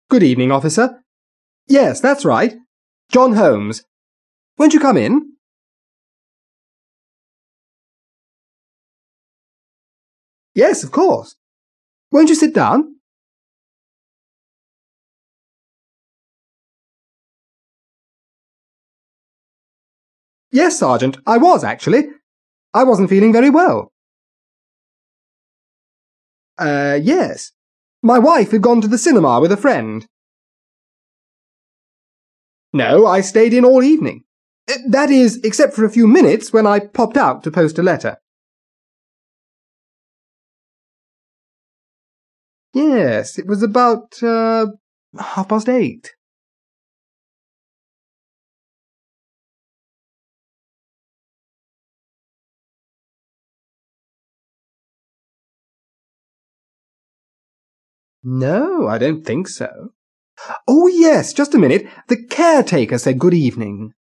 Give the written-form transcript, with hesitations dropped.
Good evening, officer. Yes, that's right. John Holmes. Won't you come in? Yes, of course. Won't you sit down? Yes, Sergeant, I was, actually. I wasn't feeling very well. Yes. My wife had gone to the cinema with a friend. No, I stayed in all evening. That is, except for a few minutes when I popped out to post a letter. Yes, it was about, 8:30. No, I don't think so. Oh, yes, just a minute. The caretaker said good evening.